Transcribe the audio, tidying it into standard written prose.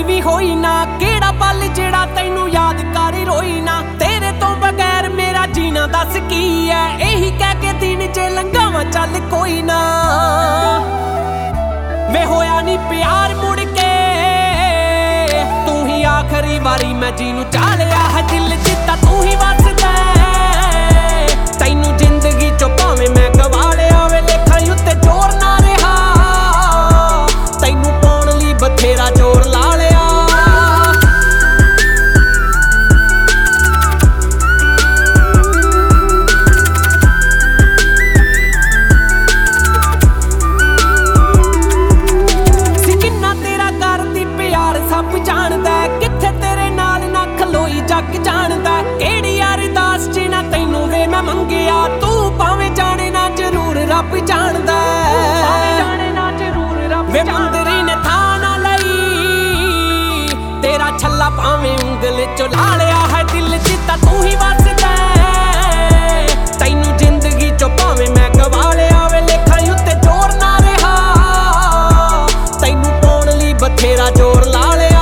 भी होई ना, केड़ा पल जेड़ा तैनू याद कर रोई ना। तेरे तो बगैर मेरा जीना दस की है, यही कह के दिन च लंघावां चल कोई ना। वे होया नी प्यार मुड़ के, तू ही आखिरी बारी मैं जीनू चालिया है। दिल जिता तू ही वसदा, तैनू जिंदगी चो भावें मैं गवा लिया वे। लेखां उत्ते जोर ना रहा, तैनू पाउण लई बथेरा जोर ला लिया। किन्ना तेरा करदी प्यार सब जानदा, कित्थे तेरे नाल ना खलोई जग जानदा। केड़ी अरदास च ना तैनू वे मैं मंगिया, तू भावें जाने ना जरूर रब जानदा। वे मंदरी ने था ना लई, तेरा छल्ला भावें उंगल चो ला लिया है। दिल जिता तू ही वसदा, तैनू जिंदगी चो भावें मैं गवा लिया वे। लेखां उत्ते जोर ना रहा, तैनू पाउण लई बथेरा जोर ला लिया।